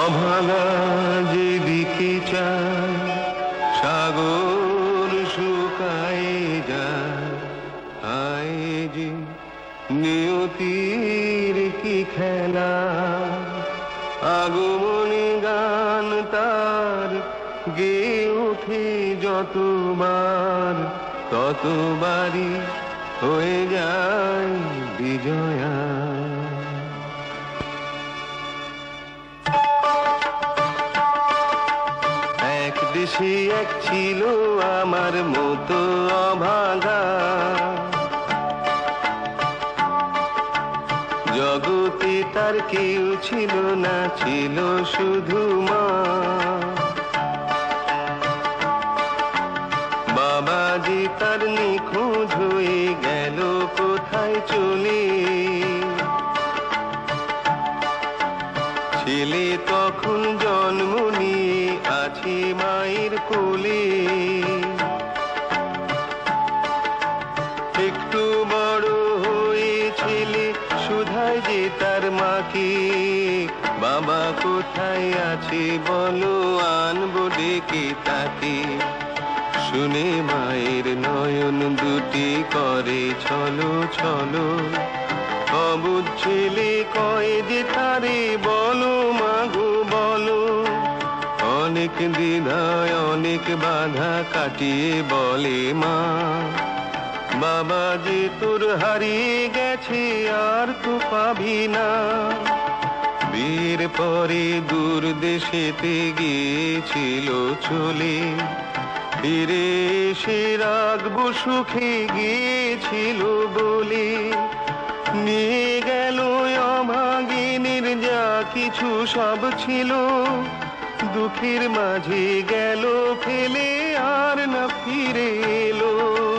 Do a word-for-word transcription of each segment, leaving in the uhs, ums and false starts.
অভাগা যেদিকে চায় সাগর শুকায় যায়। হায় যে নিয়তির কি খেলা, আগমনী গান তার গেয়ে ওঠে যতবার, ততবারই হয়ে যায় বিজয়া। এক দেশে এক ছিল আমার মতো অভাগা, জগতে তার কেউ ছিল না, ছিল শুধু মা। বাবাজি তার নিখোঁজ হয়ে গেল কোথায় চলে, ছেলে তখন জন্ম নিয়ে আছে মায়ের কোলে। একটু বড় হয়ে ছেলে শুধায় যে তার মাকে, বাবা কোথায় আছে বলো আনবো ডেকে তাকে। শুনে মায়ের নয়ন দুটি করে ছলো ছলো, অবুঝ ছেলে কয় যে তারে বলো মাগো বলো। অনেক দ্বিধায় অনেক বাধা কাটিয়ে বলে মা, বাবা যে তোর হারিয়ে গেছে আর তো পাবি না। বিয়ের পরে দূর দেশেতে গিয়েছিল চলে, ফিরে এসে রাখবো সুখে গিয়েছিল বলে। নিয়ে গেল অভাগিনীর যা কিছু সব ছিল, দুঃখের মাঝে গেল ফেলে আর না ফিরে এলো।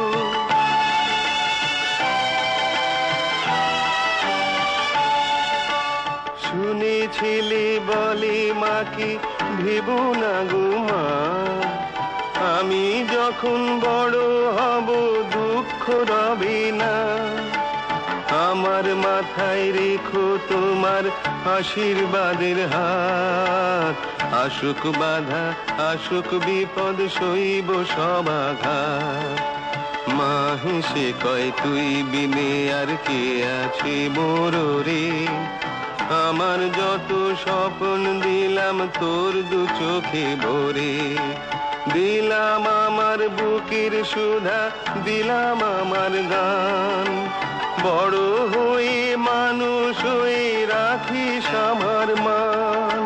শুনে ছেলে বলে মাকে, ভেবো না গো মা, আমি যখন বড় হব দুঃখ রবে না। আমার মাথায় রেখো তোমার আশীর্বাদের হাত, আসুক বাধা আসুক বিপদ সইব সব আঘাত। মা হেসে কয় তুই বিনে আর কে আছে মোর রে, আমার যত স্বপ্ন দিলাম তোর দু চোখে ভরে। দিলাম আমার বুকের সুধা, দিলাম আমার গান, বড় হয়ে মানুষ হয়ে রাখিস আমার মান।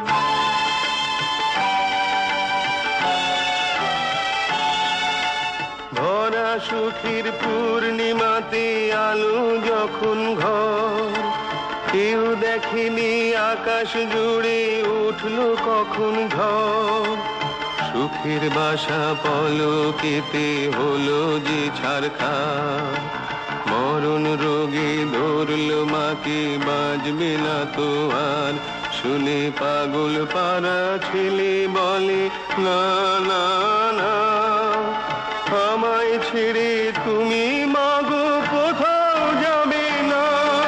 ভরা সুখের পূর্ণিমাতে আলো যখন ঘর, কেউ দেখেনি আকাশ জুড়ে উঠল কখন ঝড়। সুখের বাসা পলকেতে হলো যে ছারখার, মরণ রোগে ধরল মাকে বাজবে না তো আর। শুনে পাগল পাড়া ছেলে বলে না না না, আমায় ছেড়ে তুমি মাগো কোথাও যাবে না।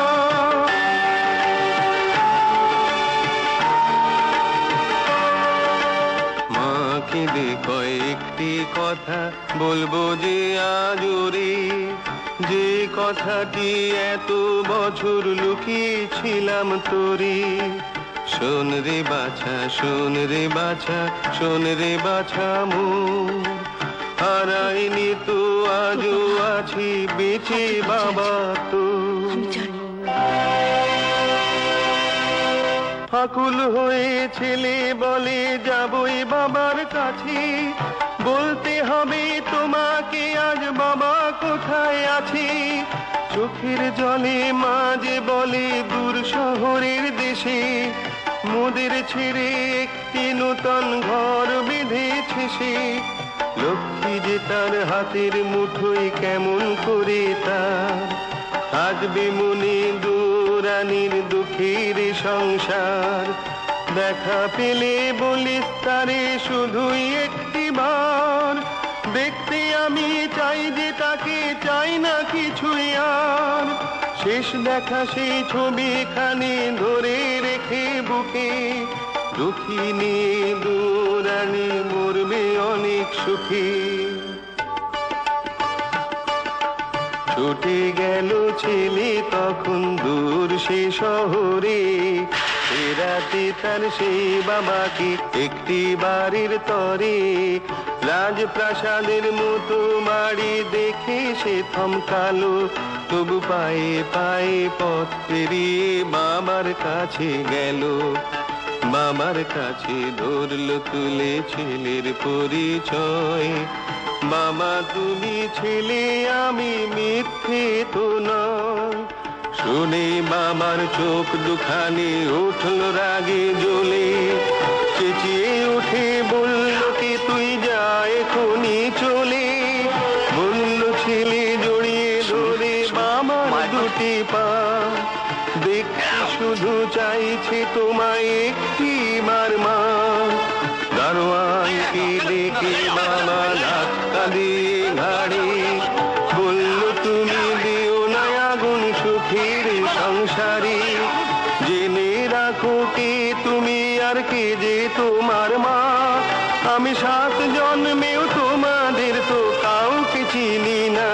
মা কেঁদে কয়েকটি কথা বলবো যে আজরে, যে কথাটি এত বছর লুকিয়েছিলাম তোরে। শোন রে বাছা শোন রে বাছা শোন রে বাছা মোর, হারাইনি তো আজও আছি বেঁচে বাবা তো। ফাকুল হয়ে ছেলে বলে যাবই বাবার কাছে, বলতে হবে তোমাকে আজ বাবা কোথায় আছে। চোখের জলে মাঝে বলে দূর শহরের দেশে, মোদের ছেড়ে একটি নূতন ঘর বেঁধেছে সে। লক্ষ্মী যে তার হাতের মুঠোয় কেমন করে তার থাকবে মনে দুরানির দুঃখের সংসার। দেখা পেলে বলিস তারে শুধুই একটি বার, দেখতে আমি চাই যে তাকে চাই না কিছুই আর। শেষ দেখা সেই ছবিখানি ধরে রেখে বুকে, দুঃখিনী দুরানী মরবে অনেক সুখী। ছুটে গেল ছেলে তখন দূর সে শহরে, ফেরাতে তার সেই বাবাকে একটি বাড়ির তরে। রাজপ্রাসাদের মতো বাড়ি দেখে সে থমকালো, তবু পায়ে পায়ে পথ পেরিয়ে বাবার কাছে গেল। বাবার কাছে ধরল তুলে ছেলের পরিচয়। বাবা তুমি ছেলে, আমি মিথ্যে তো নয়। শুনে বাবার চোখ দুখানি উঠল রাগে জ্বলে, চেঁচিয়ে উঠে বলল কি তুই যা এখনি চলে। বলল ছেলে জড়িয়ে ধরে বাবার দুটি পা, দেখতে শুধু চাইছে তোমায় একটি বার মা। দারোয়ানকে ডেকে বাবা ধাক্কা দিয়ে ঘাড়ে বলল তুমি দিও না আগুন সুখের সংসারে। জেনে রাখো কে তুমি আর কে যে তোমার মা, আমি সাত জন্মেও তোমাদের তো কাউকে চিনি না।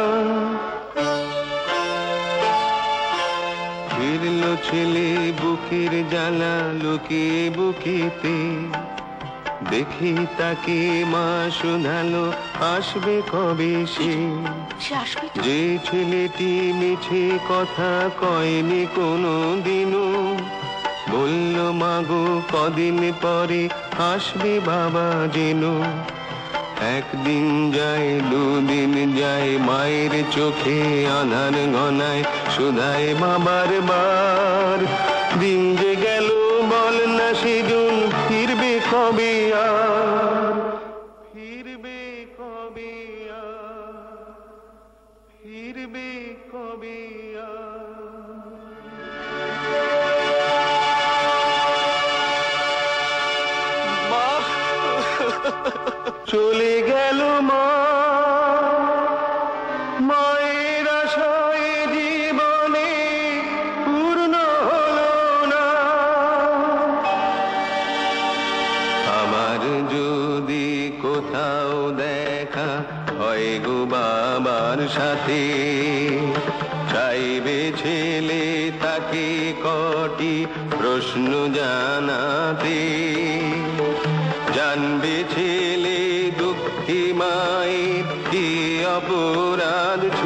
ফিরল ছেলে বুকের জ্বালা লুকিয়ে বুকেতে, দেখি তাকে মা শুধালো আসবে কবে সে। যে ছেলেটি মিছে কথা কয়নি কোনো দিনও, বলল মাগো কদিন পরে আসবে বাবা যেন। একদিন যায় দুদিন যায় মায়ের চোখে আধার ঘনায়, শুধায় বাবার বার। দিন যে গেল বল না সেজন ফিরবে কবে আর, ফিরবে কবে আর, ফিরবে কবে আর। মা চলে গেল মা, মায়ের আশায় জীবনে পূর্ণ হলো না। আমার যদি কোথাও দেখা হয় গো বাবার সাথে, চাইবে ছেলে তাকে কটি প্রশ্ন জানাতে। জানবে ছেলে দুঃখী মায়ের কি অপরাধ